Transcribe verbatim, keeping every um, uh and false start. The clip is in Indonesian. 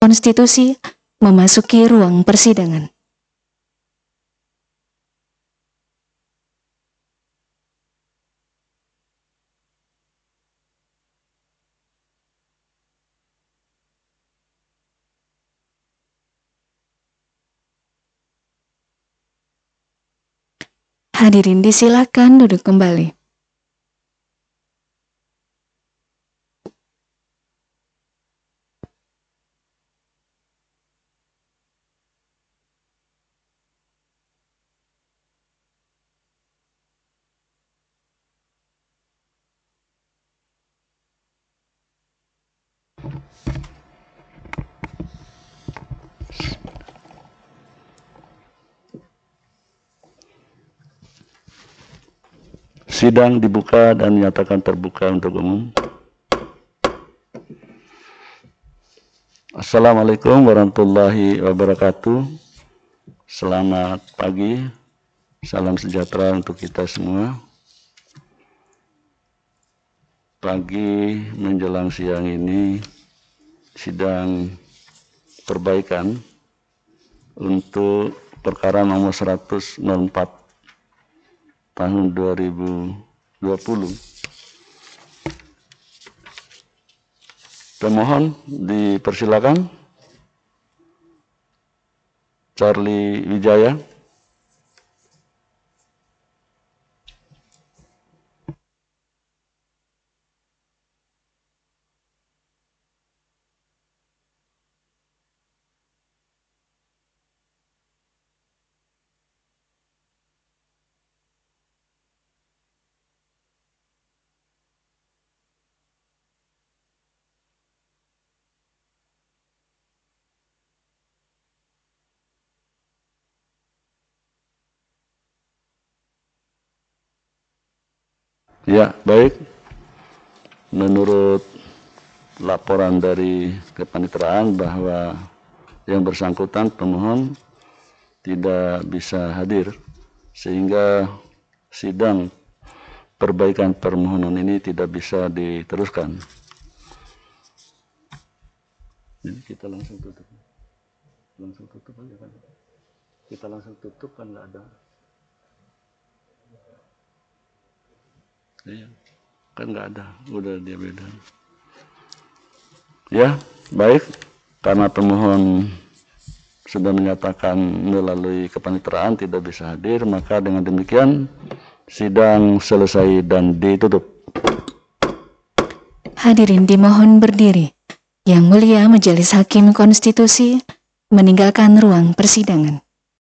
Konstitusi memasuki ruang persidangan. Hadirin disilakan duduk kembali. Sidang dibuka dan dinyatakan terbuka untuk umum. Assalamualaikum warahmatullahi wabarakatuh. Selamat pagi, salam sejahtera untuk kita semua. Pagi menjelang siang ini, sidang perbaikan untuk perkara nomor seratus empat tahun dua ribu dua puluh. Pemohon dipersilakan. Charlie Wijaya. Ya, baik. Menurut laporan dari kepaniteraan bahwa yang bersangkutan pemohon tidak bisa hadir, sehingga sidang perbaikan permohonan ini tidak bisa diteruskan. Jadi kita langsung tutup. Langsung tutup aja kan. Kita langsung tutup kan nggak ada. Iya, kan nggak ada, udah dia beda. Ya, baik, karena pemohon sudah menyatakan melalui kepaniteraan tidak bisa hadir, maka dengan demikian sidang selesai dan ditutup. Hadirin dimohon berdiri. Yang Mulia Majelis Hakim Konstitusi meninggalkan ruang persidangan.